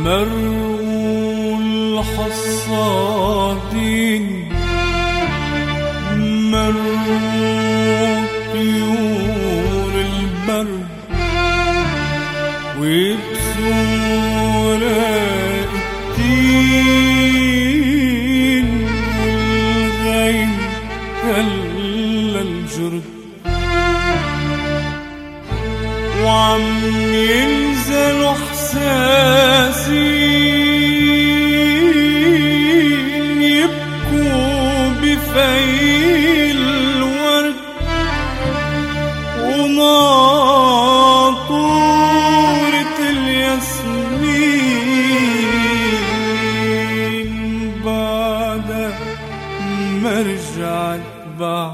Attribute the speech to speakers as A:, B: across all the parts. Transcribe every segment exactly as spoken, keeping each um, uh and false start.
A: مرقوا الحصادين، مرقوا طيور البر ويبسوا راق التين، والغيم هلا الجرد وعم ينزلوا حساسين يبكوا بفيل الورد وماطورة الياسمين بعد ما رجعت بعد.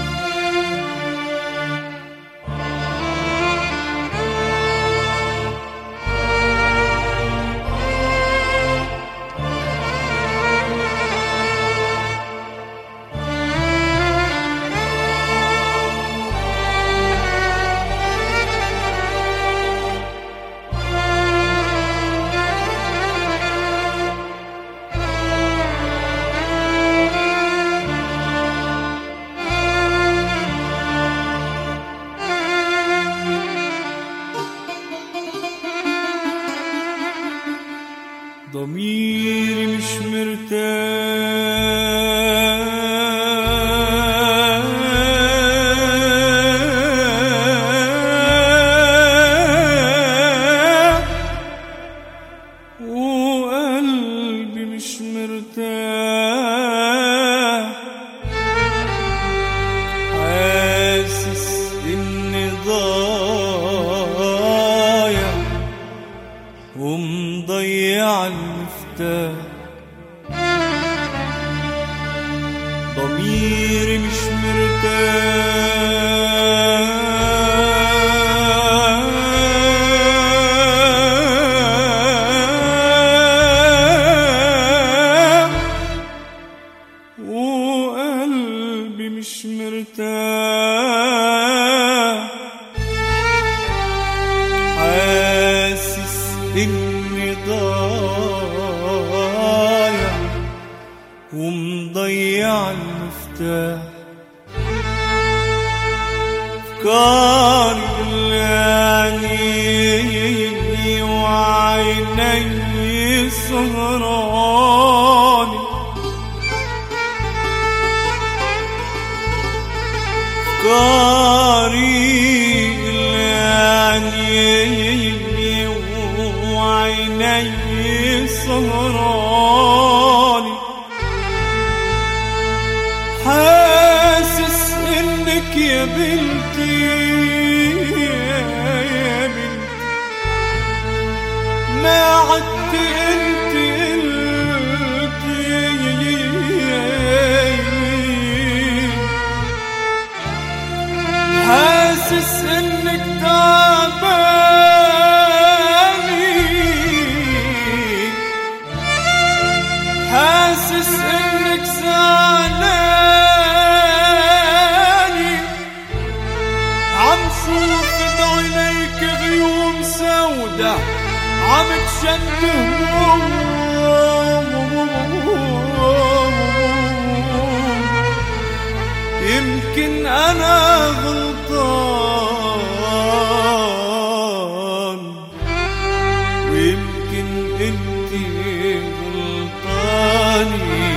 A: ضميري مش مرتاح وقلبي مش مرتاح، حاسس إني ضايع ومضيع المفتاح. ضميري مش مرتاح وقلبي مش مرتاح، حاسس إني ضايع ومضيع المفتاح. أفكاري اللي وعيني سهراني، أفكاري اللي وعيني سهراني، حاسس إنك يا بنتي يا بنتي ما عدت انت قلتي، حاسس إنك تعباني، حاسس إنك زعلاني، عم شوف بعينيك غيوم سودة عم تشد هموم، يمكن أنا غلطان ويمكن انتي غلطاني.